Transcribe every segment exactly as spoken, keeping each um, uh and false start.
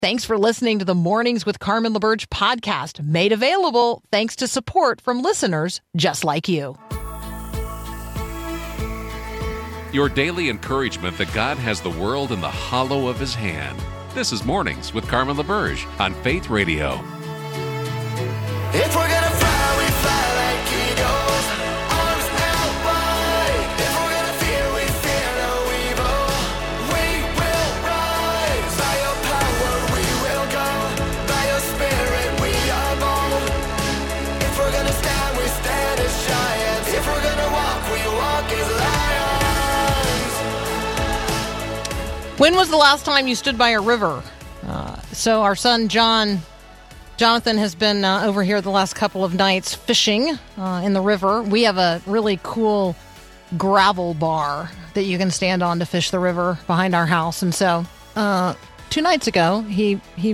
Thanks for listening to the Mornings with Carmen LaBerge podcast, made available thanks to support from listeners just like you. Your daily encouragement that God has the world in the hollow of his hand. This is Mornings with Carmen LaBerge on Faith Radio. If we're gonna fly, we fly like eagles, arms held wide. If we're gonna fear, we fear no evil. We will rise. By your power we will go. By your spirit we are bold. If we're gonna stand, we stand as giants. If we're gonna walk, we walk as lions. When was the last time you stood by a river? Uh, so our son John... Jonathan has been uh, over here the last couple of nights fishing uh, in the river. We have a really cool gravel bar that you can stand on to fish the river behind our house. And so uh, two nights ago, he, he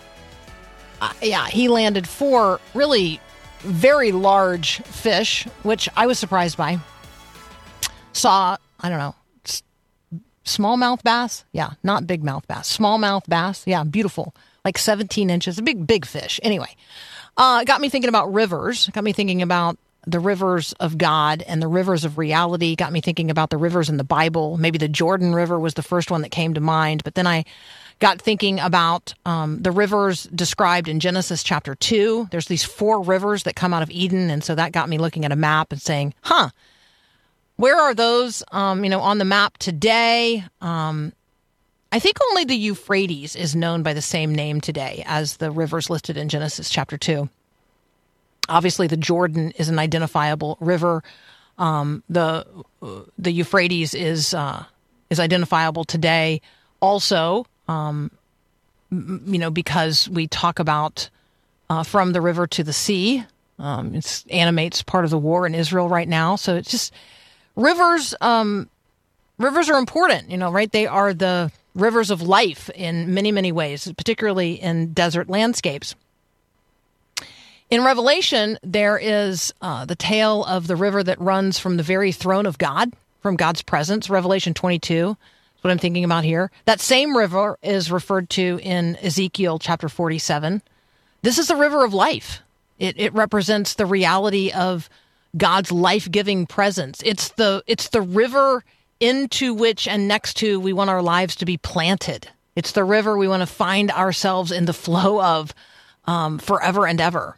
uh, yeah, he landed four really very large fish, which I was surprised by. Saw, I don't know, s- smallmouth bass? Yeah, not big mouth bass. Smallmouth bass? Yeah, beautiful. Like seventeen inches, a big, big fish. Anyway, uh, got me thinking about rivers, got me thinking about the rivers of God and the rivers of reality, got me thinking about the rivers in the Bible. Maybe the Jordan River was the first one that came to mind, but then I got thinking about um, the rivers described in Genesis chapter two. There's these four rivers that come out of Eden, and so that got me looking at a map and saying, huh, where are those, um, you know, on the map today? Um I think only the Euphrates is known by the same name today as the rivers listed in Genesis chapter two. Obviously, the Jordan is an identifiable river. Um, the uh, the Euphrates is uh, is identifiable today, also, um, m- you know, because we talk about uh, from the river to the sea. Um, it animates part of the war in Israel right now. So it's just rivers. Um, rivers are important, you know, right? They are the rivers of life in many, many ways, particularly in desert landscapes. In Revelation, there is uh, the tale of the river that runs from the very throne of God, from God's presence. Revelation twenty-two is what I'm thinking about here. That same river is referred to in Ezekiel chapter forty-seven. This is the river of life. It, it represents the reality of God's life-giving presence. It's the it's the river into which and next to we want our lives to be planted. It's the river we want to find ourselves in the flow of um, forever and ever.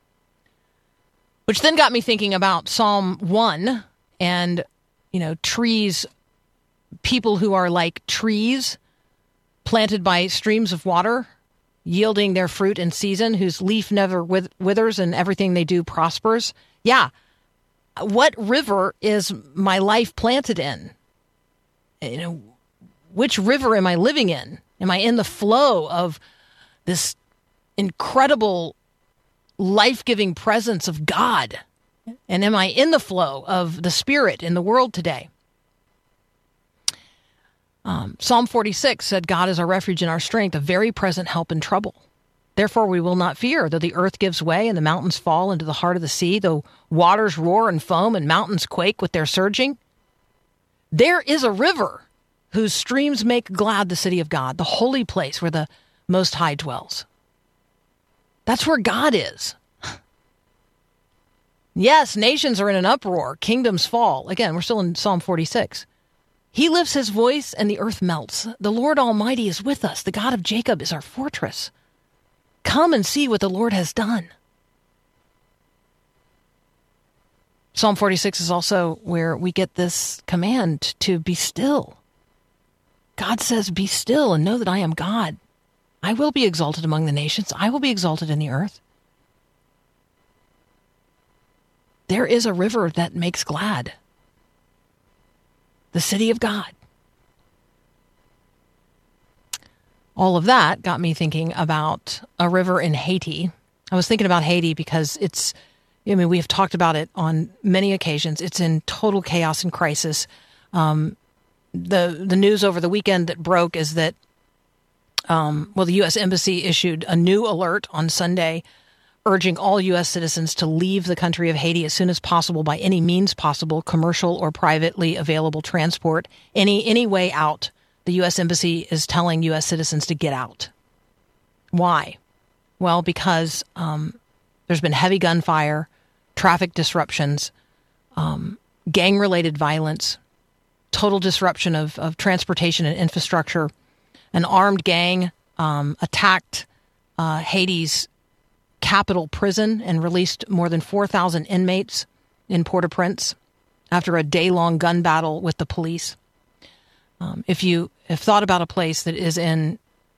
Which then got me thinking about Psalm one and, you know, trees, people who are like trees planted by streams of water, yielding their fruit in season, whose leaf never withers and everything they do prospers. Yeah. What river is my life planted in? You know, which river am I living in? Am I in the flow of this incredible life-giving presence of God? And am I in the flow of the Spirit in the world today? Um, Psalm forty-six said, God is our refuge and our strength, a very present help in trouble. Therefore we will not fear, though the earth gives way and the mountains fall into the heart of the sea, though waters roar and foam and mountains quake with their surging. There is a river whose streams make glad the city of God, the holy place where the Most High dwells. That's where God is. Yes, nations are in an uproar. Kingdoms fall. Again, we're still in Psalm forty-six. He lifts his voice and the earth melts. The Lord Almighty is with us. The God of Jacob is our fortress. Come and see what the Lord has done. Psalm forty-six is also where we get this command to be still. God says, be still and know that I am God. I will be exalted among the nations. I will be exalted in the earth. There is a river that makes glad. The city of God. All of that got me thinking about a river in Haiti. I was thinking about Haiti because it's, I mean, we have talked about it on many occasions. It's in total chaos and crisis. Um, the the news over the weekend that broke is that, um, well, the U S Embassy issued a new alert on Sunday urging all U S citizens to leave the country of Haiti as soon as possible by any means possible, commercial or privately available transport, any any way out. The U S Embassy is telling U S citizens to get out. Why? Well, because um, there's been heavy gunfire, traffic disruptions, um, gang-related violence, total disruption of, of transportation and infrastructure. An armed gang um, attacked uh, Haiti's capital prison and released more than four thousand inmates in Port-au-Prince after a day-long gun battle with the police. Um, if you have thought about a place that is in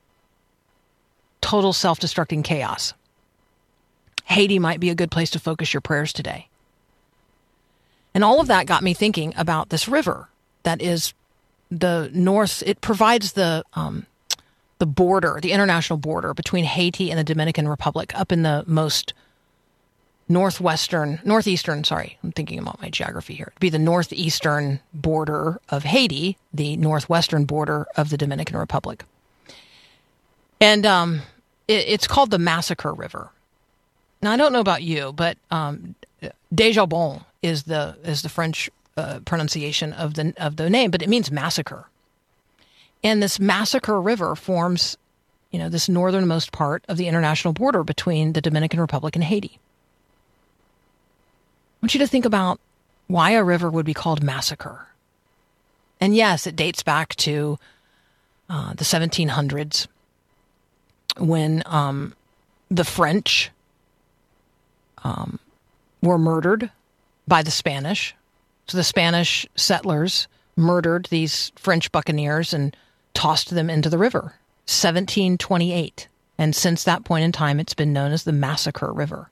total self-destructing chaos, Haiti might be a good place to focus your prayers today. And all of that got me thinking about this river that is the north. It provides the um, the border, the international border between Haiti and the Dominican Republic up in the most northwestern, northeastern, sorry, I'm thinking about my geography here. It'd be the northeastern border of Haiti, the northwestern border of the Dominican Republic. And um, it, it's called the Massacre River. Now, I don't know about you, but um, Desjardins is the is the French uh, pronunciation of the of the name, but it means massacre. And this Massacre River forms, you know, this northernmost part of the international border between the Dominican Republic and Haiti. I want you to think about why a river would be called Massacre. And yes, it dates back to uh, the seventeen hundreds when um, the French um, were murdered by the Spanish. So the Spanish settlers murdered these French buccaneers and tossed them into the river. seventeen twenty-eight. And since that point in time, it's been known as the Massacre River.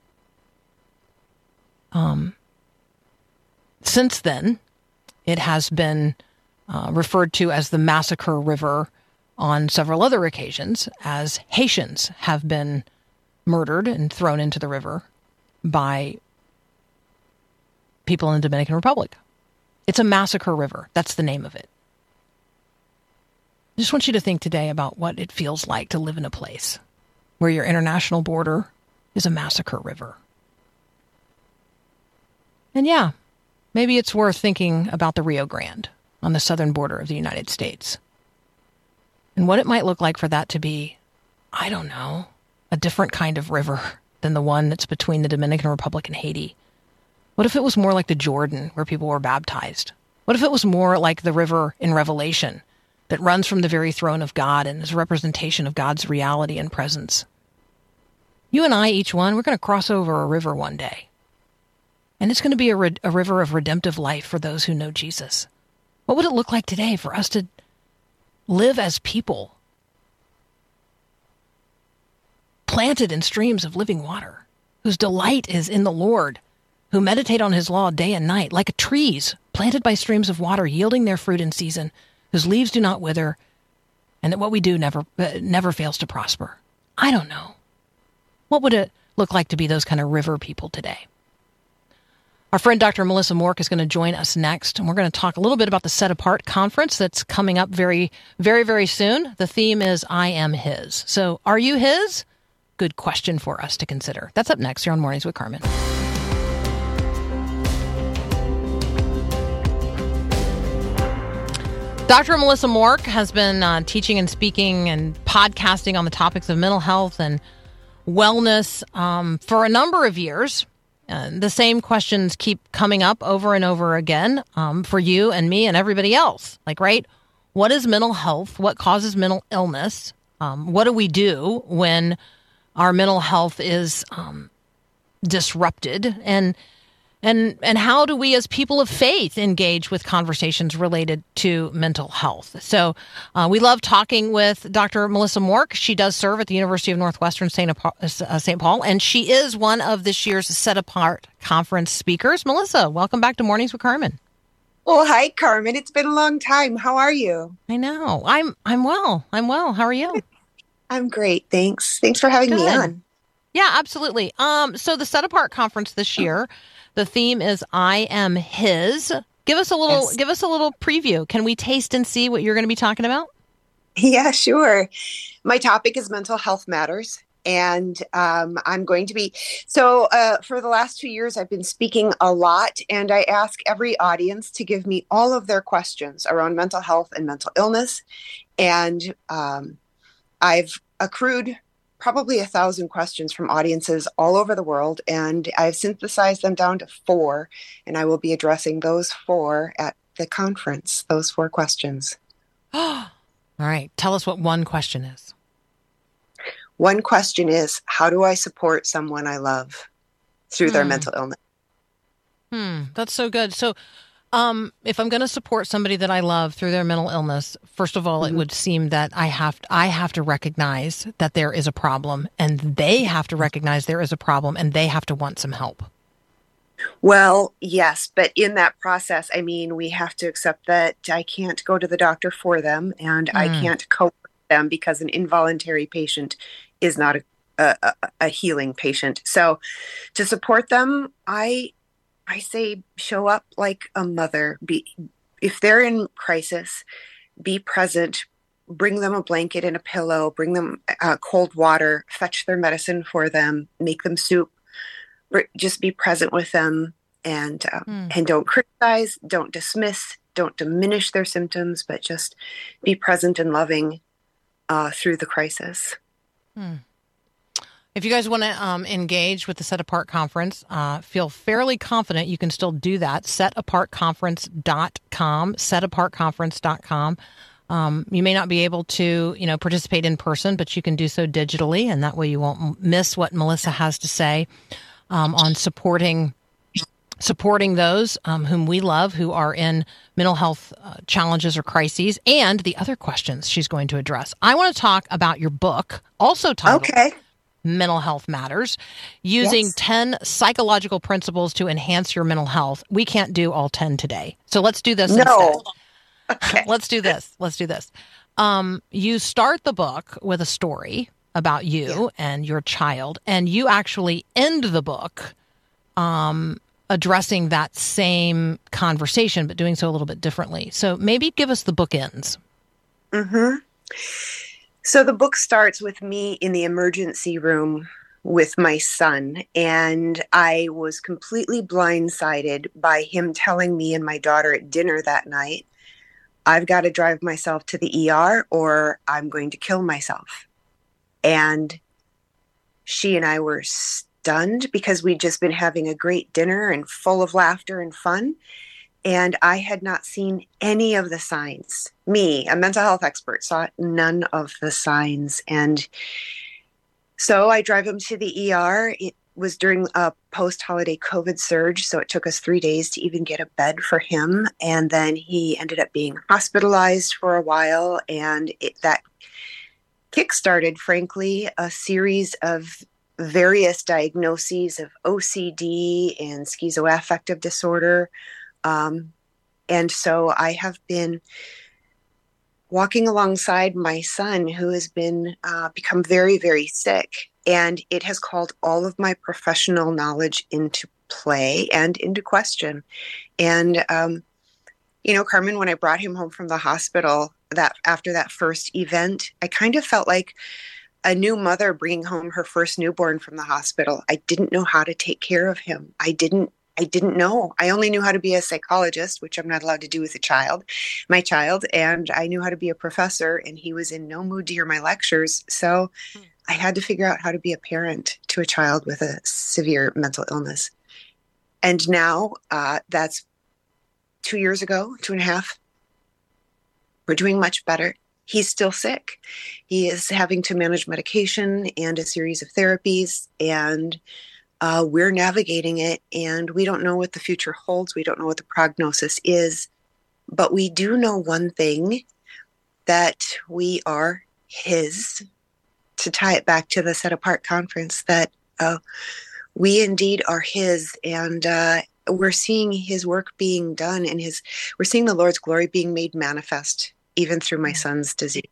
Um, since then, it has been uh, referred to as the Massacre River on several other occasions, as Haitians have been murdered and thrown into the river by people in the Dominican Republic. It's a Massacre River. That's the name of it. I just want you to think today about what it feels like to live in a place where your international border is a massacre river. And yeah, maybe it's worth thinking about the Rio Grande on the southern border of the United States and what it might look like for that to be, I don't know, a different kind of river than the one that's between the Dominican Republic and Haiti. What if it was more like the Jordan, where people were baptized? What if it was more like the river in Revelation that runs from the very throne of God and is a representation of God's reality and presence? You and I, each one, we're going to cross over a river one day. And it's going to be a, re- a river of redemptive life for those who know Jesus. What would it look like today for us to live as people planted in streams of living water, whose delight is in the Lord, who meditate on his law day and night, like trees planted by streams of water, yielding their fruit in season, whose leaves do not wither, and that what we do never uh, never fails to prosper? I don't know. What would it look like to be those kind of river people today? Our friend Doctor Melissa Mork is going to join us next, and we're going to talk a little bit about the Set Apart conference that's coming up very, very, very soon. The theme is I Am His. So are you His? Good question for us to consider. That's up next here on Mornings with Carmen. Doctor Melissa Mork has been uh, teaching and speaking and podcasting on the topics of mental health and wellness um, for a number of years. Uh, the same questions keep coming up over and over again um, for you and me and everybody else. Like, right, what is mental health? What causes mental illness? Um, what do we do when our mental health is um, disrupted? And And and how do we as people of faith engage with conversations related to mental health? So uh, we love talking with Doctor Melissa Mork. She does serve at the University of Northwestern Saint Paul, and she is one of this year's Set Apart Conference speakers. Melissa, welcome back to Mornings with Carmen. Well, hi, Carmen. It's been a long time. How are you? I know. I'm I'm well. I'm well. How are you? I'm great. Thanks. Thanks for having Good. me on. Yeah, absolutely. Um, so the Set Apart Conference this year, the theme is I Am His. Give us a little Yes. give us a little preview. Can we taste and see what you're going to be talking about? Yeah, sure. My topic is mental health matters. And um, I'm going to be, so uh, for the last two years, I've been speaking a lot, and I ask every audience to give me all of their questions around mental health and mental illness. And um, I've accrued probably a thousand questions from audiences all over the world, and I've synthesized them down to four, and I will be addressing those four at the conference, those four questions. All right. Tell us what one question is. One question is, how do I support someone I love through their Hmm. mental illness? Hmm. That's so good. So um, if I'm going to support somebody that I love through their mental illness, first of all, Mhm. it would seem that I have I have to recognize that there is a problem, and they have to recognize there is a problem, and they have to want some help. Well, yes, but in that process, I mean, we have to accept that I can't go to the doctor for them, and I Mm. can't cope with them because an involuntary patient is not a, a, a- a healing patient. So to support them, I I say show up like a mother. Be if they're in crisis, be present. Bring them a blanket and a pillow. Bring them uh, cold water. Fetch their medicine for them. Make them soup. Br- Just be present with them, and um, Hmm. and don't criticize. Don't dismiss. Don't diminish their symptoms, but just be present and loving uh, through the crisis. If you guys want to um, engage with the Set Apart Conference, uh, feel fairly confident you can still do that. set apart conference dot com, set apart conference dot com. Um, you may not be able to, you know, participate in person, but you can do so digitally, and that way you won't m- miss what Melissa has to say um, on supporting supporting those um, whom we love, who are in mental health uh, challenges or crises, and the other questions she's going to address. I want to talk about your book, also titled Okay. Mental Health Matters, using Yes. ten psychological principles to enhance your mental health. We can't do all ten today. So let's do this No. instead. Okay. Let's do this. Let's do this. Um, you start the book with a story about you Yeah. and your child, and you actually end the book um, addressing that same conversation, but doing so a little bit differently. So maybe give us the bookends. Mm-hmm. So the book starts with me in the emergency room with my son, and I was completely blindsided by him telling me and my daughter at dinner that night, I've got to drive myself to the E R or I'm going to kill myself. And she and I were stunned because we'd just been having a great dinner and full of laughter and fun. And I had not seen any of the signs. Me, a mental health expert, saw none of the signs. And so I drive him to the E R. It was during a post-holiday COVID surge, so it took us three days to even get a bed for him. And then he ended up being hospitalized for a while. And it, that kickstarted, frankly, a series of various diagnoses of O C D and schizoaffective disorder. Um, and so I have been walking alongside my son, who has been uh, become very, very sick. And it has called all of my professional knowledge into play and into question. And, um, you know, Carmen, when I brought him home from the hospital that after that first event, I kind of felt like a new mother bringing home her first newborn from the hospital. I didn't know how to take care of him. I didn't I didn't know. I only knew how to be a psychologist, which I'm not allowed to do with a child, my child. And I knew how to be a professor, and he was in no mood to hear my lectures. So I had to figure out how to be a parent to a child with a severe mental illness. And now uh, that's two years ago, two and a half. We're doing much better. He's still sick. He is having to manage medication and a series of therapies, and Uh, we're navigating it, and we don't know what the future holds. We don't know what the prognosis is, but we do know one thing, that we are his, to tie it back to the Set Apart Conference, that uh, we indeed are his, and uh, we're seeing his work being done, and his we're seeing the Lord's glory being made manifest, even through my son's disease.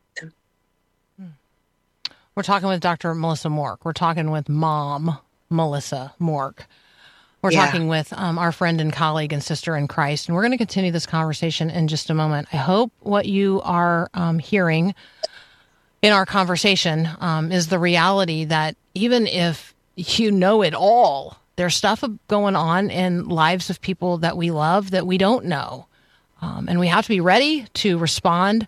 We're talking with Doctor Melissa Mork. We're talking with Mom Melissa Mork. We're Yeah. talking with um, our friend and colleague and sister in Christ, and we're going to continue this conversation in just a moment. I hope what you are um, hearing in our conversation um, is the reality that even if you know it all, there's stuff going on in lives of people that we love that we don't know. Um, and we have to be ready to respond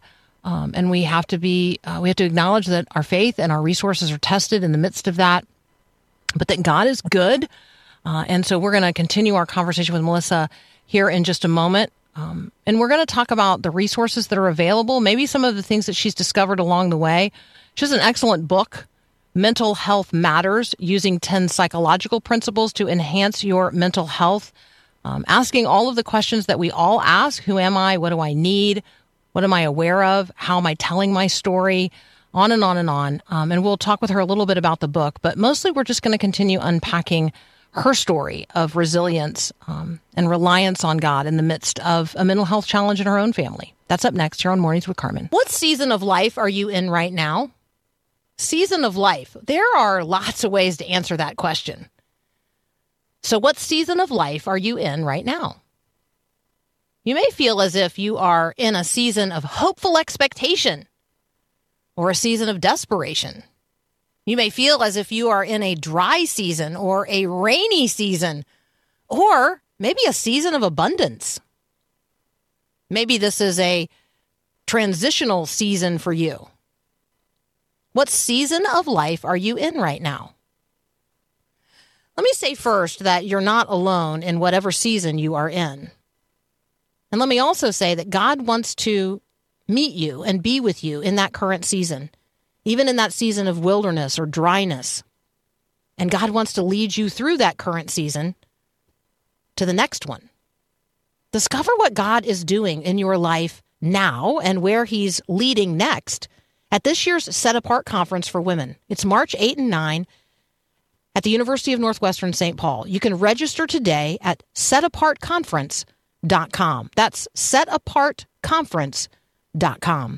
Um, and we have to be, uh, we have to acknowledge that our faith and our resources are tested in the midst of that, but that God is good. Uh, and so we're going to continue our conversation with Melissa here in just a moment. Um, and we're going to talk about the resources that are available, maybe some of the things that she's discovered along the way. She has an excellent book, Mental Health Matters, using ten psychological principles to enhance your mental health. Um, asking all of the questions that we all ask. Who am I? What do I need? What am I aware of? How am I telling my story? On and on and on. Um, and we'll talk with her a little bit about the book, but mostly we're just going to continue unpacking her story of resilience um, and reliance on God in the midst of a mental health challenge in her own family. That's up next here on Mornings with Carmen. What season of life are you in right now? Season of life. There are lots of ways to answer that question. So what season of life are you in right now? You may feel as if you are in a season of hopeful expectation or a season of desperation. You may feel as if you are in a dry season or a rainy season or maybe a season of abundance. Maybe this is a transitional season for you. What season of life are you in right now? Let me say first that you're not alone in whatever season you are in. And let me also say that God wants to meet you and be with you in that current season, even in that season of wilderness or dryness. And God wants to lead you through that current season to the next one. Discover what God is doing in your life now and where he's leading next at this year's Set Apart Conference for Women. It's March eighth and ninth at the University of Northwestern Saint Paul. You can register today at set apart conference dot com. That's set apart conference dot com.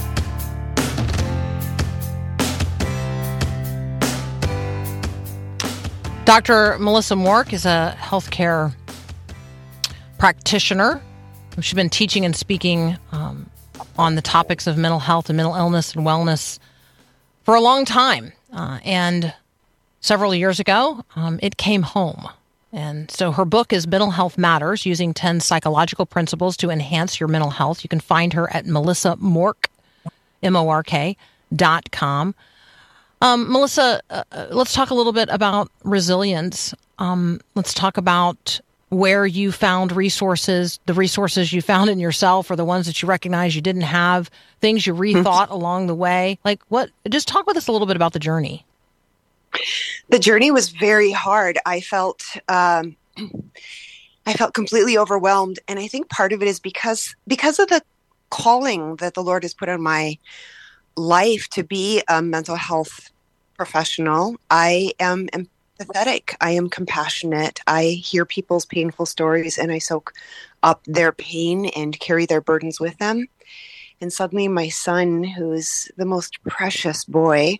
Doctor Melissa Mork is a healthcare practitioner. She's been teaching and speaking um, on the topics of mental health and mental illness and wellness for a long time. Uh, and several years ago, um, it came home. And so her book is Mental Health Matters, using ten psychological principles to enhance your mental health. You can find her at Melissa Mork, M O R K, dot com. Um, Melissa, uh, let's talk a little bit about resilience. Um, let's talk about where you found resources, the resources you found in yourself or the ones that you recognize you didn't have, things you rethought along the way. Like what, just talk with us a little bit about the journey. The journey was very hard. I felt, um, I felt completely overwhelmed. And I think part of it is because, because of the calling that the Lord has put on my life to be a mental health professional. I am empathetic. I am compassionate. I hear people's painful stories and I soak up their pain and carry their burdens with them. And suddenly my son, who's the most precious boy,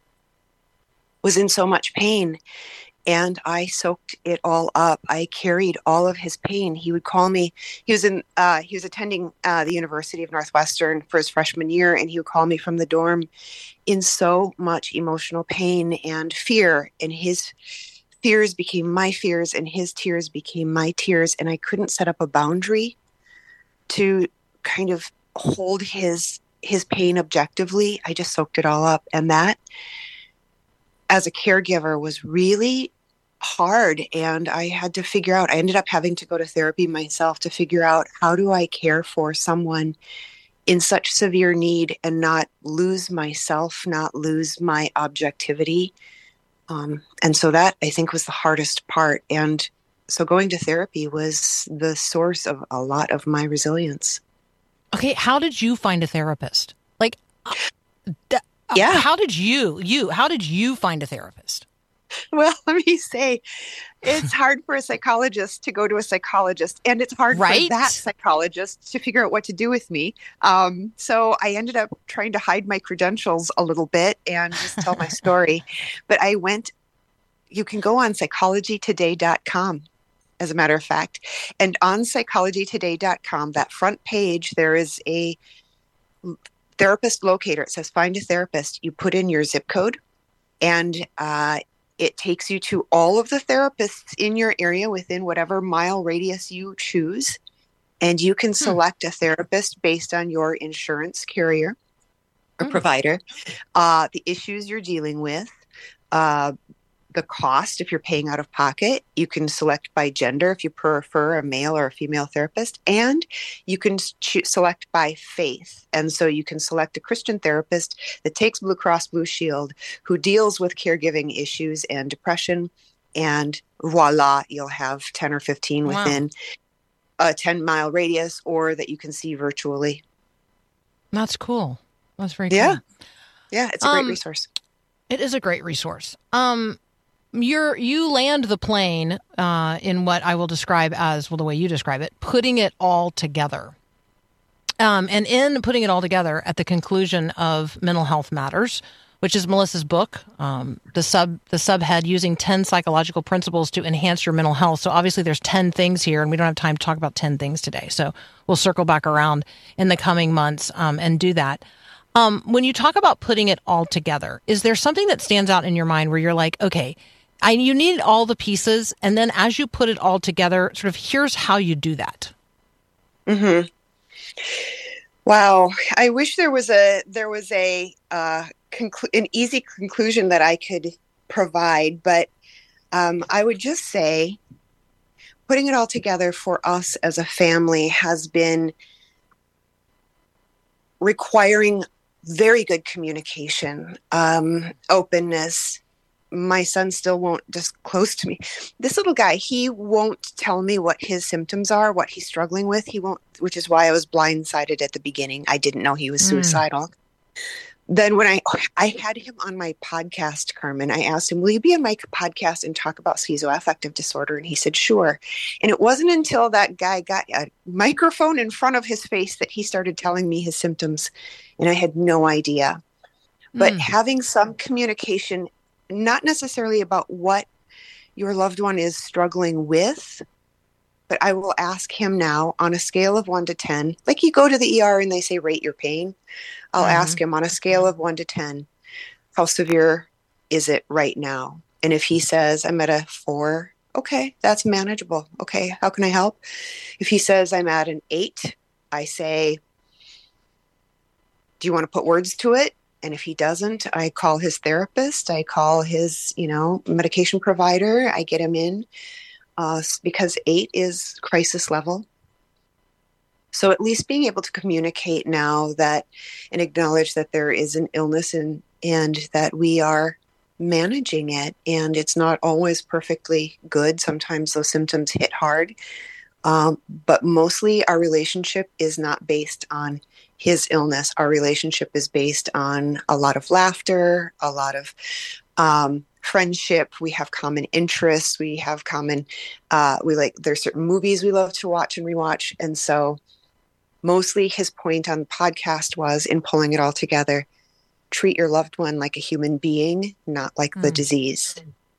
was in so much pain, and I soaked it all up. I carried all of his pain. He would call me. He was in. Uh, he was attending uh, the University of Northwestern for his freshman year, and he would call me from the dorm in so much emotional pain and fear. And his fears became my fears, and his tears became my tears. And I couldn't set up a boundary to kind of hold his his pain objectively. I just soaked it all up, and that, as a caregiver, was really hard. And I had to figure out, I ended up having to go to therapy myself to figure out, how do I care for someone in such severe need and not lose myself, not lose my objectivity. Um, and so that, I think, was the hardest part. And so going to therapy was the source of a lot of my resilience. Okay. How did you find a therapist? Like, th- Yeah. How did you, you, how did you find a therapist? Well, let me say, it's hard for a psychologist to go to a psychologist, and it's hard Right? for that psychologist to figure out what to do with me. Um, so I ended up trying to hide my credentials a little bit and just tell my story. But I went, you can go on psychology today dot com, as a matter of fact. And on psychology today dot com, that front page, there is a therapist locator. It says find a therapist. You put in your zip code, and uh, it takes you to all of the therapists in your area within whatever mile radius you choose. And you can Hmm. select a therapist based on your insurance carrier or Hmm. provider, uh, the issues you're dealing with, uh, the cost if you're paying out of pocket. You can select by gender if you prefer a male or a female therapist, and you can cho- select by faith. And so you can select a Christian therapist that takes Blue Cross Blue Shield, who deals with caregiving issues and depression, and voila, you'll have ten or fifteen Wow. within a ten mile radius, or that you can see virtually. That's cool. That's very Yeah. cool. Yeah, it's a great Um, resource. It is a great resource. Um, you're, you land the plane uh, in what I will describe as, well, the way you describe it, putting it all together. Um, and in putting it all together at the conclusion of Mental Health Matters, which is Melissa's book, um, the sub the subhead, using ten psychological principles to enhance your mental health. So obviously there's ten things here, and we don't have time to talk about ten things today. So we'll circle back around in the coming months um, and do that. Um, when you talk about putting it all together, is there something that stands out in your mind where you're like, okay, I, you need all the pieces, and then as you put it all together, sort of here's how you do that? Mm-hmm. Wow, I wish there was a there was a uh, conclu- an easy conclusion that I could provide, but um, I would just say, putting it all together for us as a family has been requiring very good communication, um, openness. My son still won't disclose to me. This little guy, he won't tell me what his symptoms are, what he's struggling with. He won't, which is why I was blindsided at the beginning. I didn't know he was Mm. suicidal. Then when I I had him on my podcast, Carmen, I asked him, will you be on my podcast and talk about schizoaffective disorder? And he said, sure. And it wasn't until that guy got a microphone in front of his face that he started telling me his symptoms. And I had no idea. But Mm. having some communication, not necessarily about what your loved one is struggling with, but I will ask him now on a scale of one to ten, like you go to the E R and they say, rate your pain. I'll Mhm. ask him on a scale of one to ten, how severe is it right now? And if he says, I'm at a four, okay, that's manageable. Okay, how can I help? If he says I'm at an eight, I say, do you want to put words to it? And if he doesn't, I call his therapist. I call his, you know, medication provider. I get him in uh, because eight is crisis level. So at least being able to communicate now that and acknowledge that there is an illness and, and that we are managing it. And it's not always perfectly good. Sometimes those symptoms hit hard. Um, but mostly our relationship is not based on his illness. Our relationship is based on a lot of laughter, a lot of um, friendship. We have common interests. We have common, uh, we like, there's certain movies we love to watch and rewatch. And so mostly his point on the podcast was, in pulling it all together, treat your loved one like a human being, not like the Mm. disease.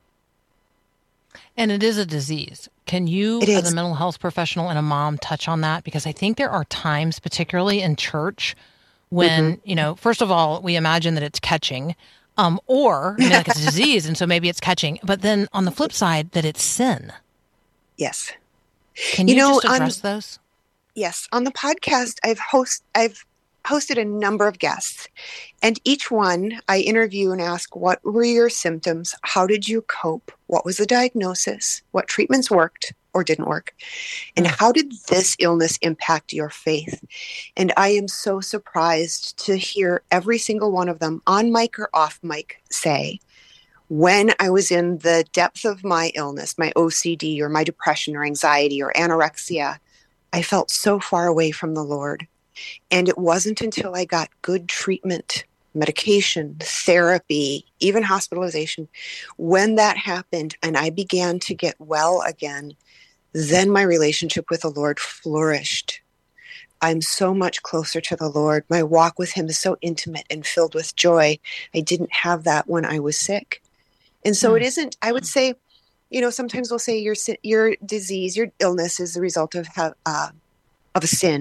And it is a disease. Can you, It as is. a mental health professional and a mom, touch on that? Because I think there are times, particularly in church, when, you know, first of all, we imagine that it's catching, um, or, I mean, like it's a disease, and so maybe it's catching. But then on the flip side, that it's sin. Yes. Can You you, know, just on- address those? Yes, on the podcast, I've host I've hosted a number of guests, and each one I interview and ask, what were your symptoms? How did you cope? What was the diagnosis? What treatments worked or didn't work? And Mm. how did this illness impact your faith? And I am so surprised to hear every single one of them, on mic or off mic, say, when I was in the depth of my illness, my O C D or my depression or anxiety or anorexia, I felt so far away from the Lord. And it wasn't until I got good treatment, medication, therapy, even hospitalization, when that happened and I began to get well again, then my relationship with the Lord flourished. I'm so much closer to the Lord. My walk with him is so intimate and filled with joy. I didn't have that when I was sick. And so Mm. it isn't, I would say, you know, sometimes we'll say your si- your disease, your illness is the result of ha- uh, of a sin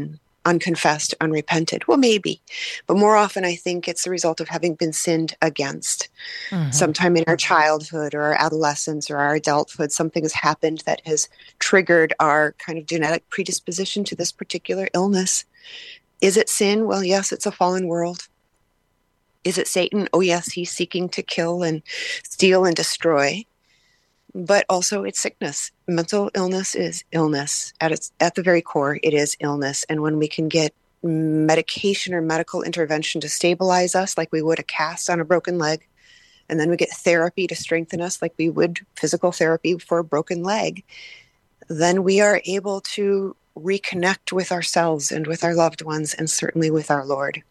unconfessed, unrepented. Well, maybe. But more often, I think it's the result of having been sinned against. Mm-hmm. Sometime in our childhood or our adolescence or our adulthood, something has happened that has triggered our kind of genetic predisposition to this particular illness. Is it sin? Well, yes, it's a fallen world. Is it Satan? Oh, yes, he's seeking to kill and steal and destroy. But also it's sickness. Mental illness is illness. At its at the very core, it is illness. And when we can get medication or medical intervention to stabilize us like we would a cast on a broken leg, and then we get therapy to strengthen us like we would physical therapy for a broken leg, then we are able to reconnect with ourselves and with our loved ones and certainly with our Lord.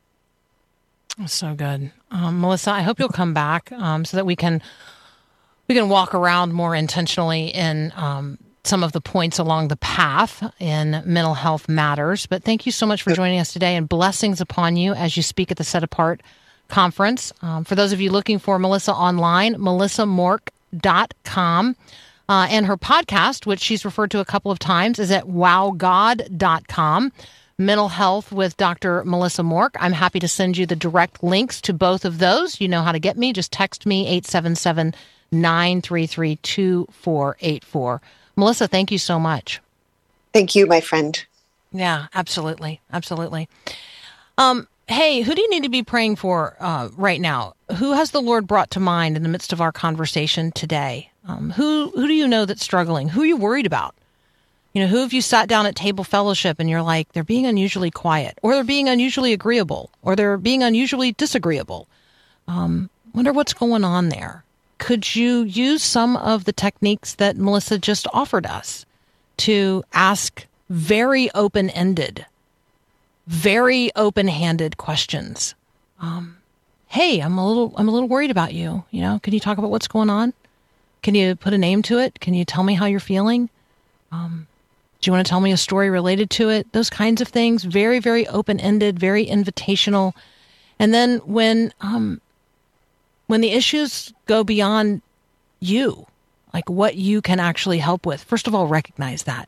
So good. Um, Melissa, I hope you'll come back um, so that we can we can walk around more intentionally in um, some of the points along the path in mental health matters. But thank you so much for joining us today, and blessings upon you as you speak at the Set Apart Conference. Um, for those of you looking for Melissa online, melissa mork dot com. Uh, and her podcast, which she's referred to a couple of times, is at wow god dot com. Mental Health with Doctor Melissa Mork. I'm happy to send you the direct links to both of those. You know how to get me. Just text me eight seven seven, nine three three, two four eight four. Melissa, thank you so much. Thank you, my friend. Yeah, absolutely. Absolutely. Um, hey, who do you need to be praying for uh, right now? Who has the Lord brought to mind in the midst of our conversation today? Um, who who do you know that's struggling? Who are you worried about? You know, who have you sat down at table fellowship and you're like, they're being unusually quiet, or they're being unusually agreeable, or they're being unusually disagreeable? Um, wonder what's going on there. Could you use some of the techniques that Melissa just offered us to ask very open-ended, very open-handed questions? Um, hey, I'm a little, I'm a little worried about you. You know, can you talk about what's going on? Can you put a name to it? Can you tell me how you're feeling? Um, do you want to tell me a story related to it? Those kinds of things. Very, very open-ended, very invitational. And then when um, when the issues go beyond you, like what you can actually help with, first of all, recognize that.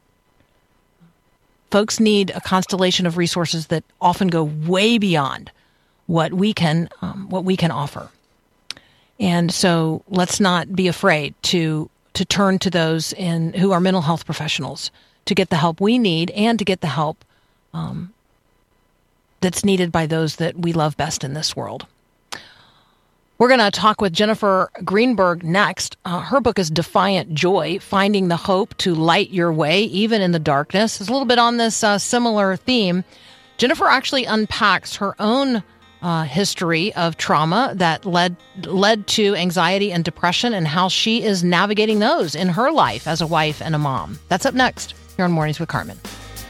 Folks need a constellation of resources that often go way beyond what we can um, what we can offer. And so let's not be afraid to to turn to those in who are mental health professionals to get the help we need and to get the help um, that's needed by those that we love best in this world. We're going to talk with Jennifer Greenberg next. Uh, her book is Defiant Joy, Finding the Hope to Light Your Way, Even in the Darkness. It's a little bit on this uh, similar theme. Jennifer actually unpacks her own Uh, history of trauma that led led to anxiety and depression, and how she is navigating those in her life as a wife and a mom. That's up next here on Mornings with Carmen.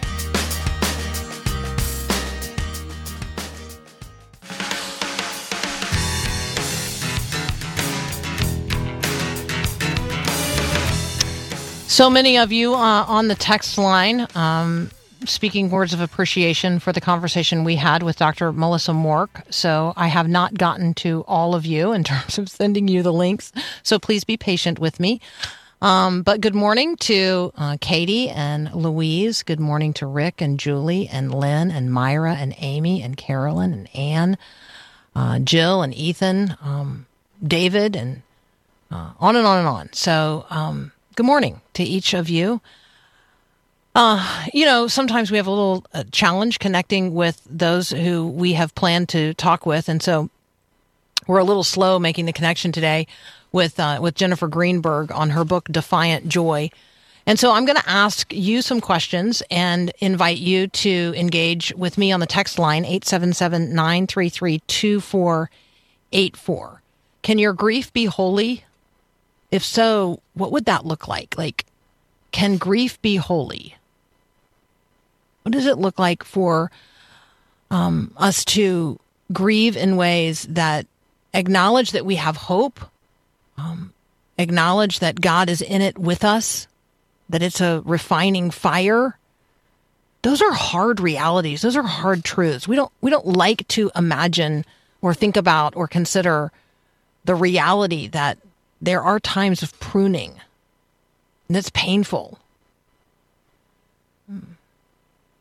So many of you uh, on the text line um, speaking words of appreciation for the conversation we had with Doctor Melissa Mork. So I have not gotten to all of you in terms of sending you the links. So please be patient with me. Um, but good morning to uh, Katie and Louise. Good morning to Rick and Julie and Lynn and Myra and Amy and Carolyn and Ann, uh, Jill and Ethan, um, David, and uh, on and on and on. So um, good morning to each of you. Uh, you know, sometimes we have a little uh, challenge connecting with those who we have planned to talk with. And so we're a little slow making the connection today with uh, with Jennifer Greenberg on her book, Defiant Joy. And so I'm going to ask you some questions and invite you to engage with me on the text line, eight seven seven, nine three three, two four eight four. Can your grief be holy? If so, what would that look like? Like, can grief be holy? What does it look like for um, us to grieve in ways that acknowledge that we have hope, um, acknowledge that God is in it with us, that it's a refining fire? Those are hard realities. Those are hard truths. We don't we don't like to imagine or think about or consider the reality that there are times of pruning, and it's painful.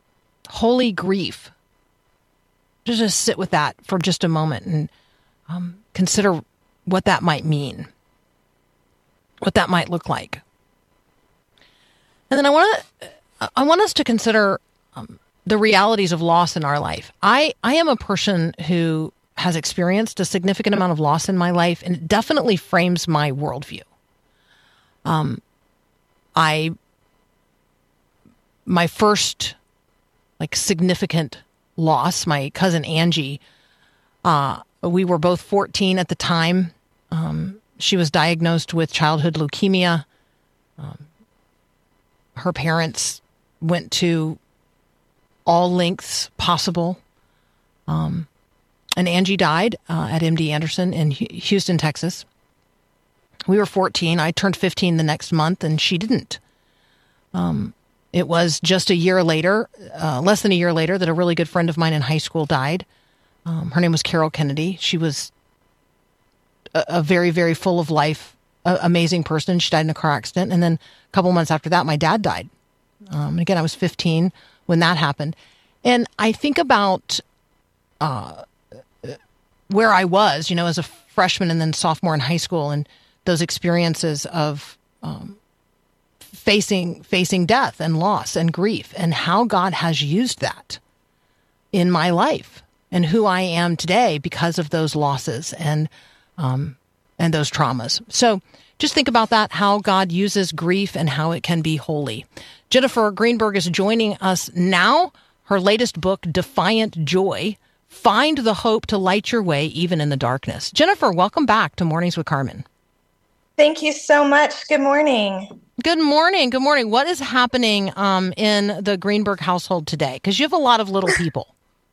holy grief. Just, just sit with that for just a moment and um, consider what that might mean, what that might look like. And then I want to, I want us to consider um, the realities of loss in our life. I, I am a person who has experienced a significant amount of loss in my life, and it definitely frames my worldview. Um, I, my first like significant loss, my cousin Angie, uh, we were both fourteen at the time. Um, she was diagnosed with childhood leukemia. Um, her parents went to all lengths possible. Um, and Angie died uh, at M D Anderson in H- Houston, Texas. We were fourteen. I turned fifteen the next month, and she didn't. Um, it was just a year later, uh, less than a year later, that a really good friend of mine in high school died. Um, her name was Carol Kennedy. She was a, a very, very full of life, uh, amazing person. She died in a car accident. And then a couple months after that, my dad died. Um, and again, I was fifteen when that happened. And I think about uh, where I was, you know, as a freshman and then sophomore in high school, and those experiences of um, facing facing death and loss and grief, and how God has used that in my life and who I am today because of those losses and um, and those traumas. So just think about that, how God uses grief and how it can be holy. Jennifer Greenberg is joining us now. Her latest book, Defiant Joy, Find the Hope to Light Your Way Even in the Darkness. Jennifer, welcome back to Mornings with Carmen. Thank you so much. Good morning. Good morning. Good morning. What is happening um, in the Greenberg household today? Because you have a lot of little people.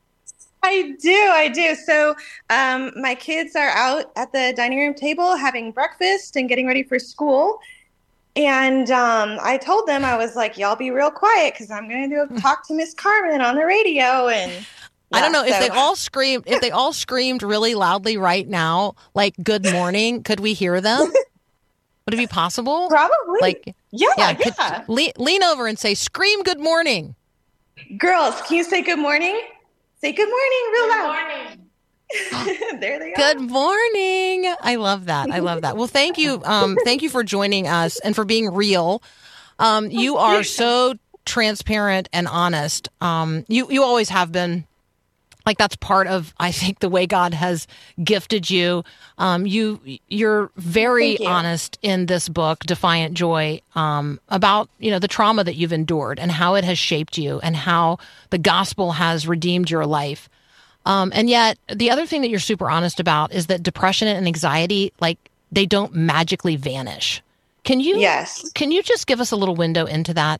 I do. I do. So um, my kids are out at the dining room table having breakfast and getting ready for school. And um, I told them, I was like, y'all be real quiet because I'm going to do a talk to Miss Carmen on the radio. And yeah, I don't know so. if they all screamed, if they all screamed really loudly right now, like good morning, could we hear them? Would it be possible? Probably. Like, yeah, yeah. could, yeah. lean, lean over and say, scream good morning. Girls, can you say good morning? Say good morning real Good loud. morning. There they are. Good morning. I love that. I love that. Well, thank you. Um, thank you for joining us and for being real. Um, you are so transparent and honest. Um, you, you always have been. Like that's part of, I think, the way God has gifted you. Um, you, you're very you. honest in this book, Defiant Joy, um, about, you know, the trauma that you've endured and how it has shaped you and how the gospel has redeemed your life. Um, and yet the other thing that you're super honest about is that depression and anxiety, like they don't magically vanish. Can you, Yes. Can you just give us a little window into that?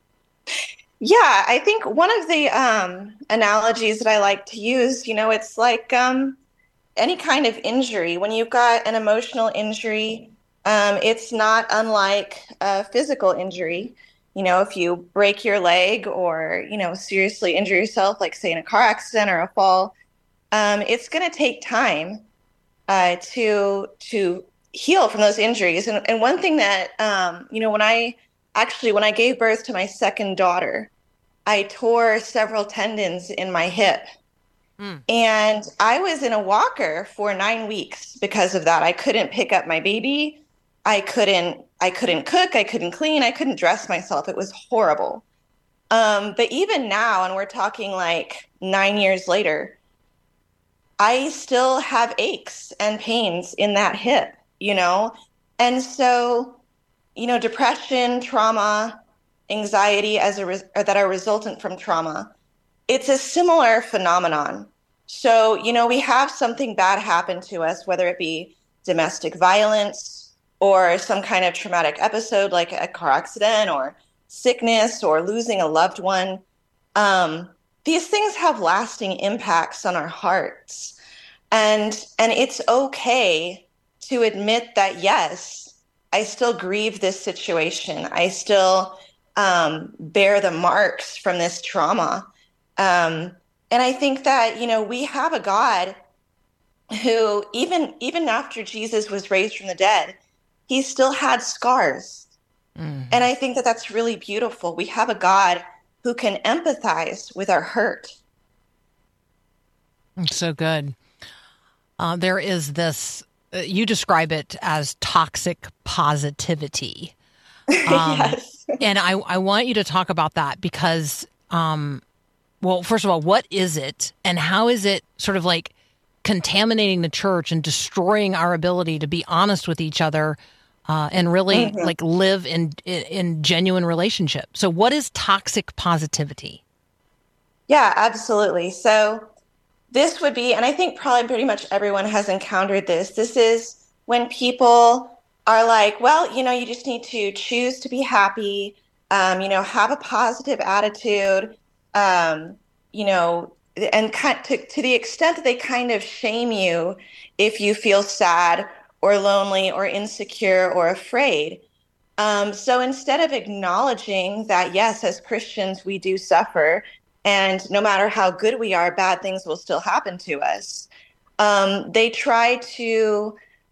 Yeah, I think one of the um, analogies that I like to use, you know, it's like um, any kind of injury. When you've got an emotional injury, um, it's not unlike a physical injury. You know, if you break your leg or, you know, seriously injure yourself, like say in a car accident or a fall, um, it's going to take time uh, to to heal from those injuries. And, and one thing that, um, you know, when I Actually, when I gave birth to my second daughter, I tore several tendons in my hip. Mm. And I was in a walker for nine weeks because of that. I couldn't pick up my baby. I couldn't I couldn't cook. I couldn't clean. I couldn't dress myself. It was horrible. Um, but even now, and we're talking like nine years later, I still have aches and pains in that hip, you know? And so you know, depression, trauma, anxiety as a res- or that are resultant from trauma, it's a similar phenomenon. So, you know, we have something bad happen to us, whether it be domestic violence or some kind of traumatic episode like a car accident or sickness or losing a loved one. Um, these things have lasting impacts on our hearts. And, and it's okay to admit that, yes, I still grieve this situation. I still um, bear the marks from this trauma. Um, and I think that, you know, we have a God who, even even after Jesus was raised from the dead, he still had scars. Mm-hmm. And I think that that's really beautiful. We have a God who can empathize with our hurt. So good. Uh, there is this, uh, you describe it as toxic positivity. Um, Yes. And I, I want you to talk about that because, um, well, first of all, what is it and how is it sort of like contaminating the church and destroying our ability to be honest with each other uh, and really mm-hmm. like live in, in in genuine relationship? So what is toxic positivity? Yeah, absolutely. So this would be, and I think probably pretty much everyone has encountered this. This is when people are like, well, you know, you just need to choose to be happy, um, you know, have a positive attitude, um, you know, and kind to, to the extent that they kind of shame you if you feel sad or lonely or insecure or afraid. Um, so instead of acknowledging that, yes, as Christians, we do suffer, and no matter how good we are, bad things will still happen to us, um, they try to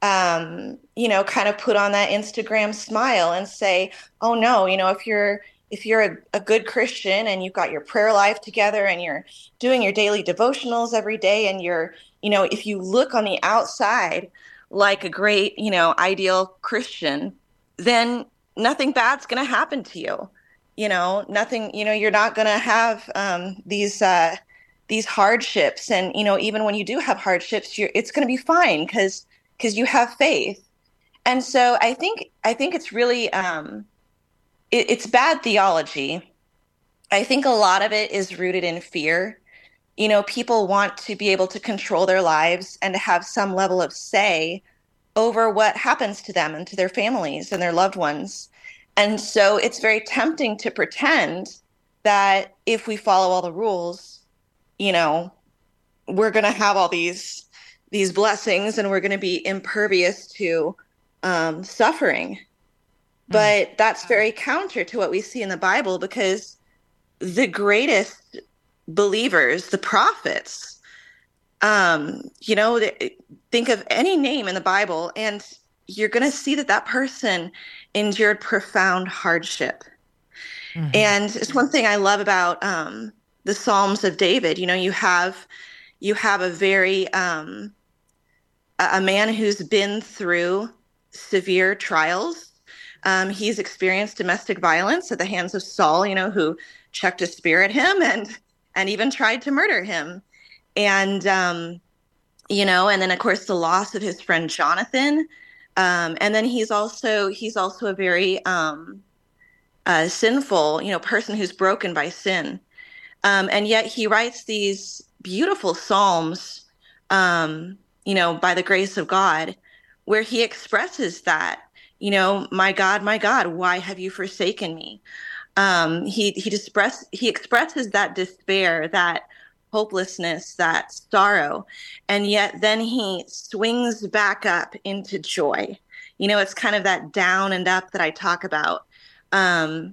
Um, you know, kind of put on that Instagram smile and say, oh no, you know, if you're if you're a, a good Christian and you've got your prayer life together and you're doing your daily devotionals every day and you're, you know, if you look on the outside like a great, you know, ideal Christian, then nothing bad's going to happen to you. You know, nothing, you know, you're not going to have um, these uh, these hardships. And, you know, even when you do have hardships, you're, it's going to be fine because because you have faith. And so I think I think it's really um, it, it's bad theology. I think a lot of it is rooted in fear. You know, people want to be able to control their lives and to have some level of say over what happens to them and to their families and their loved ones. And so it's very tempting to pretend that if we follow all the rules, you know, we're going to have all these these blessings and we're going to be impervious to um, suffering. But mm. that's very counter to what we see in the Bible, because the greatest believers, the prophets, um, you know, think of any name in the Bible and you're going to see that that person endured profound hardship. Mm-hmm. And it's one thing I love about um, the Psalms of David. You know, you have you have a very um, a man who's been through severe trials. Um, he's experienced domestic violence at the hands of Saul, you know, who chucked a spear at him and and even tried to murder him. And, um, you know, and then, of course, the loss of his friend Jonathan. Um, and then he's also he's also a very um, uh, sinful, you know, person who's broken by sin. Um, and yet he writes these beautiful psalms, um, you know, by the grace of God, where he expresses that, you know, my God, my God, why have you forsaken me? Um, he he express he expresses that despair, that hopelessness, that sorrow, and yet then he swings back up into joy. You know, it's kind of that down and up that I talk about. Um,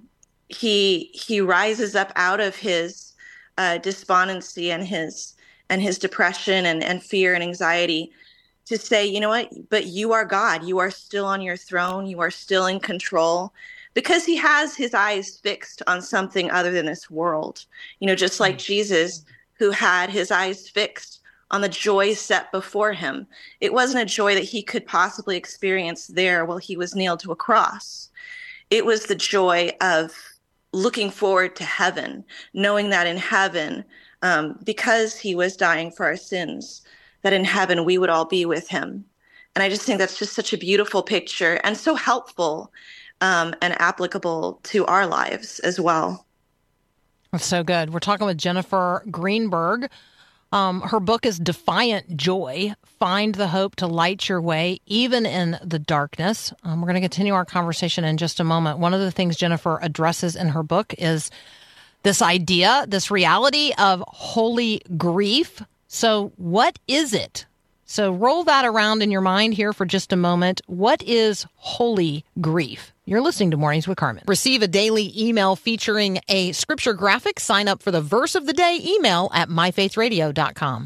he he rises up out of his uh, despondency and his and his depression and, and fear and anxiety to say, you know what, but you are God. You are still on your throne. You are still in control, because he has his eyes fixed on something other than this world. You know, just like Jesus, who had his eyes fixed on the joy set before him. It wasn't a joy that he could possibly experience there while he was nailed to a cross. It was the joy of looking forward to heaven, knowing that in heaven, um, because he was dying for our sins, that in heaven we would all be with him. And I just think that's just such a beautiful picture and so helpful um, and applicable to our lives as well. That's so good. We're talking with Jennifer Greenberg. Um, her book is Defiant Joy, Find the Hope to Light Your Way, Even in the Darkness. Um, we're going to continue our conversation in just a moment. One of the things Jennifer addresses in her book is this idea, this reality of holy grief. So what is it? So roll that around in your mind here for just a moment. What is holy grief? You're listening to Mornings with Carmen. Receive a daily email featuring a scripture graphic. Sign up for the verse of the day email at my faith radio dot com.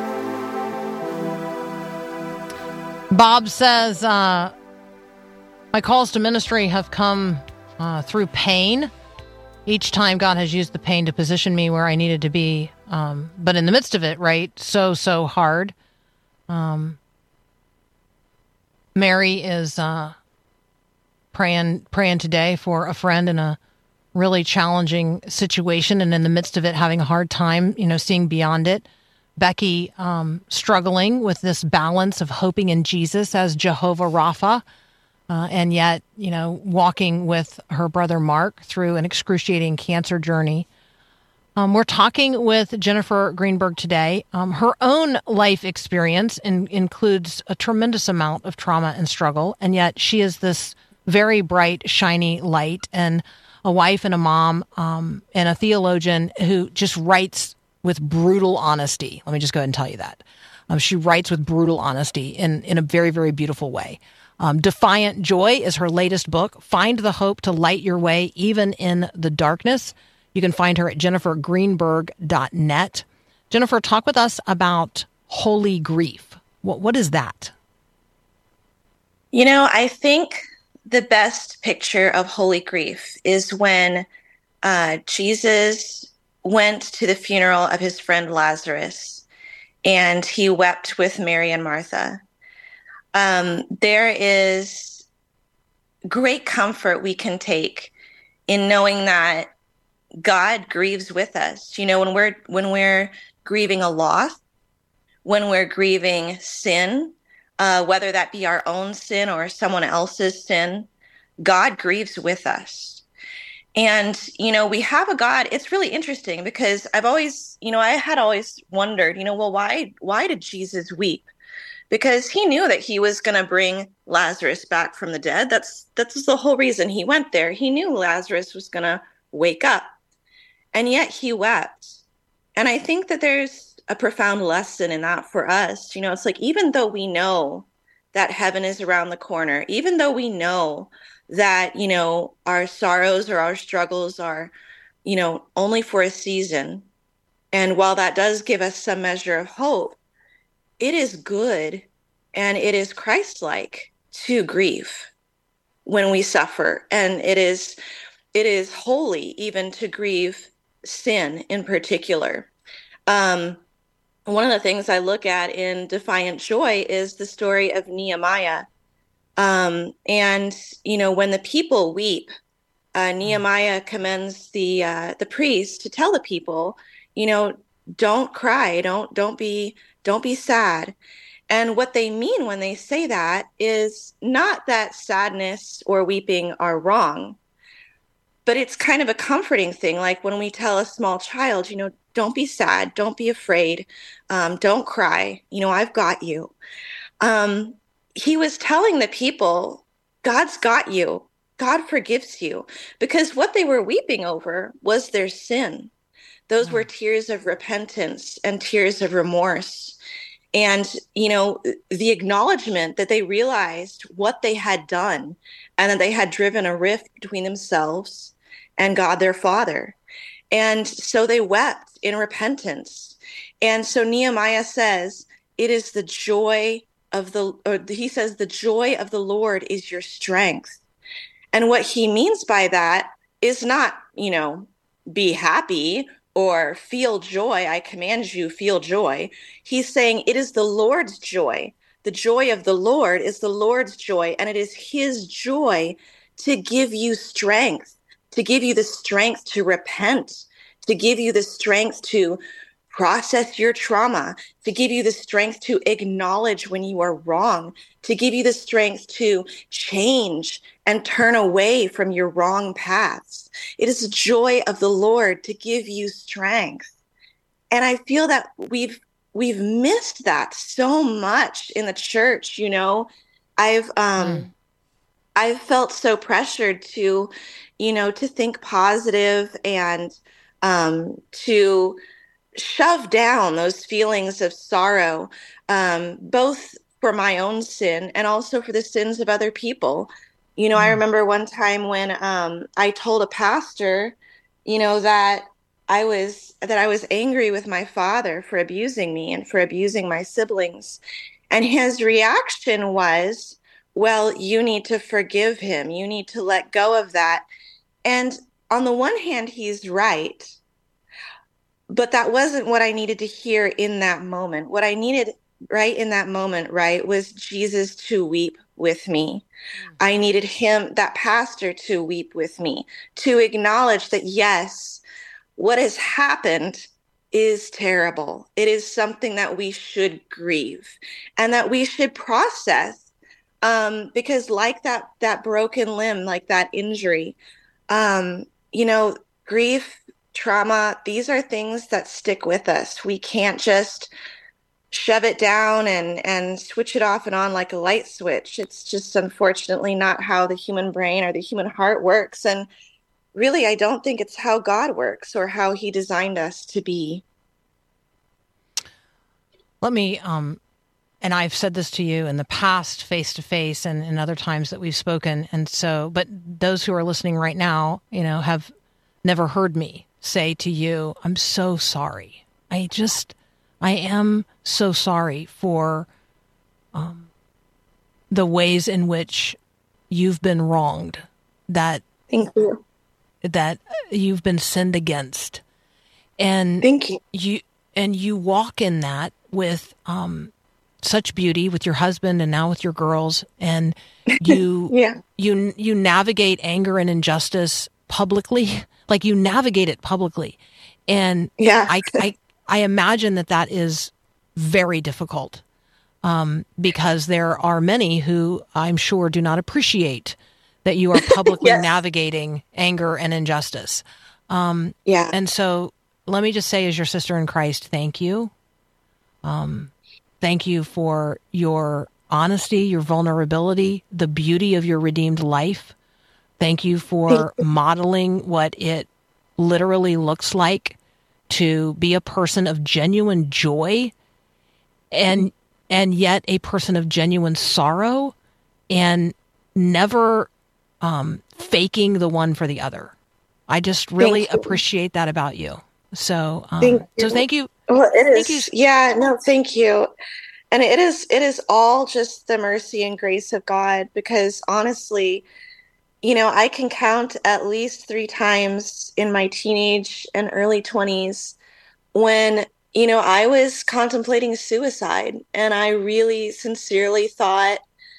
Bob says, uh, My calls to ministry have come uh, through pain. Each time God has used the pain to position me where I needed to be. Um, but in the midst of it, right, so, so hard. Um, Mary is uh, praying, praying today for a friend in a really challenging situation, and in the midst of it, having a hard time, you know, seeing beyond it. Becky um, struggling with this balance of hoping in Jesus as Jehovah Rapha, uh, and yet, you know, walking with her brother Mark through an excruciating cancer journey. Um, we're talking with Jennifer Greenberg today. Um, her own life experience in, includes a tremendous amount of trauma and struggle, and yet she is this very bright, shiny light, and a wife and a mom, um, and a theologian who just writes with brutal honesty. Let me just go ahead and tell you that. Um, she writes with brutal honesty in, in a very, very beautiful way. Um, Defiant Joy is her latest book. Find the hope to light your way, even in the darkness. You can find her at jennifer greenberg dot net. Jennifer, talk with us about holy grief. What, what is that? You know, I think the best picture of holy grief is when uh, Jesus went to the funeral of his friend Lazarus, and he wept with Mary and Martha. Um, there is great comfort we can take in knowing that God grieves with us. You know, when we're when we're grieving a loss, when we're grieving sin, uh, whether that be our own sin or someone else's sin, God grieves with us. And, you know, we have a God. It's really interesting because I've always, you know, I had always wondered, you know, well, why, why did Jesus weep? Because he knew that he was going to bring Lazarus back from the dead. That's, that's the whole reason he went there. He knew Lazarus was going to wake up, and yet he wept. And I think that there's a profound lesson in that for us. You know, it's like, even though we know that heaven is around the corner, even though we know that, you know, our sorrows or our struggles are, you know, only for a season. And while that does give us some measure of hope, it is good and it is Christ-like to grieve when we suffer. And it is, it is holy even to grieve sin in particular. Um, one of the things I look at in Defiant Joy is the story of Nehemiah. Um, and, you know, when the people weep, uh, Nehemiah commends the, uh, the priest to tell the people, you know, don't cry, don't, don't be, don't be sad. And what they mean when they say that is not that sadness or weeping are wrong, but it's kind of a comforting thing. Like when we tell a small child, you know, don't be sad, don't be afraid, um, don't cry, you know, I've got you. Um, he was telling the people, God's got you. God forgives you. Because what they were weeping over was their sin. Those were tears of repentance and tears of remorse. And, you know, the acknowledgement that they realized what they had done and that they had driven a rift between themselves and God their Father. And so they wept in repentance. And so Nehemiah says, it is the joy of the, or he says, the joy of the Lord is your strength. And what he means by that is not, you know, be happy or feel joy. I command you, feel joy. He's saying it is the Lord's joy. The joy of the Lord is the Lord's joy. And it is his joy to give you strength, to give you the strength to repent, to give you the strength to process your trauma, to give you the strength to acknowledge when you are wrong, to give you the strength to change and turn away from your wrong paths. It is the joy of the Lord to give you strength. And I feel that we've we've missed that so much in the church, you know. I've um mm. I've felt so pressured to, you know, to think positive and um to shove down those feelings of sorrow, um, both for my own sin and also for the sins of other people. You know, mm. I remember one time when um, I told a pastor, you know, that I was that I was angry with my father for abusing me and for abusing my siblings. And his reaction was, well, you need to forgive him. You need to let go of that. And on the one hand, he's right. But that wasn't what I needed to hear in that moment. What I needed right in that moment, right, was Jesus to weep with me. Mm. I needed him, that pastor, to weep with me, to acknowledge that, yes, what has happened is terrible. It is something that we should grieve and that we should process. Um, because like that, that broken limb, like that injury, um, you know, grief, trauma, these are things that stick with us. We can't just shove it down and, and switch it off and on like a light switch. It's just unfortunately not how the human brain or the human heart works. And really, I don't think it's how God works or how he designed us to be. Let me, um, and I've said this to you in the past, face to face, and in other times that we've spoken. And so, but those who are listening right now, you know, have never heard me say to you, I'm so sorry. I just, I am so sorry for um, the ways in which you've been wronged, that, Thank you. that you've been sinned against. And Thank you. You, and you walk in that with um, such beauty with your husband and now with your girls. And you, yeah. you, you navigate anger and injustice publicly. Like you navigate it publicly. And yeah. I, I, I imagine that that is very difficult um, because there are many who I'm sure do not appreciate that you are publicly yes. navigating anger and injustice. Um, yeah. And so let me just say, as your sister in Christ, thank you. Um, thank you for your honesty, your vulnerability, the beauty of your redeemed life. Thank you for thank you. modeling what it literally looks like to be a person of genuine joy and mm-hmm. and yet a person of genuine sorrow and never um, faking the one for the other. I just really appreciate that about you. So, um, thank you. so thank you. Well, it thank is. You. Yeah, no, thank you. And it is, it is all just the mercy and grace of God, because honestly, you know, I can count at least three times in my teenage and early twenties when, you know, I was contemplating suicide, and I really sincerely thought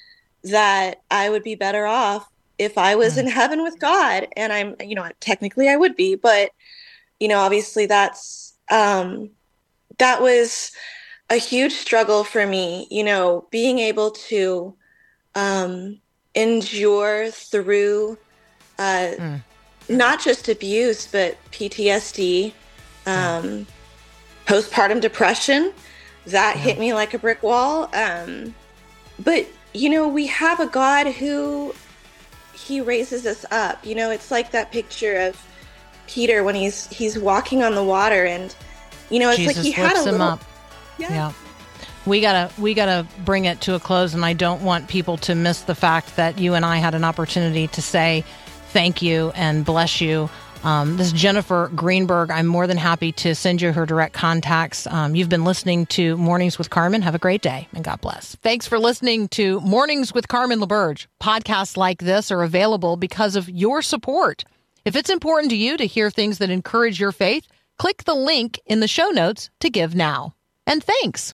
that I would be better off if I was mm. in heaven with God. And I'm, you know, technically I would be, but, you know, obviously that's, um, that was a huge struggle for me, you know, being able to, um, endure through uh, mm. not just abuse, but P T S D, um, yeah. postpartum depression. That yeah. hit me like a brick wall. Um, but, you know, we have a God who, he raises us up. You know, it's like that picture of Peter when he's he's walking on the water, and, you know, it's Jesus like he had a him little... up. Yeah. yeah. We gotta we gotta bring it to a close, and I don't want people to miss the fact that you and I had an opportunity to say thank you and bless you. Um, this is Jennifer Greenberg. I'm more than happy to send you her direct contacts. Um, you've been listening to Mornings with Carmen. Have a great day, and God bless. Thanks for listening to Mornings with Carmen LaBerge. Podcasts like this are available because of your support. If it's important to you to hear things that encourage your faith, click the link in the show notes to give now. And thanks.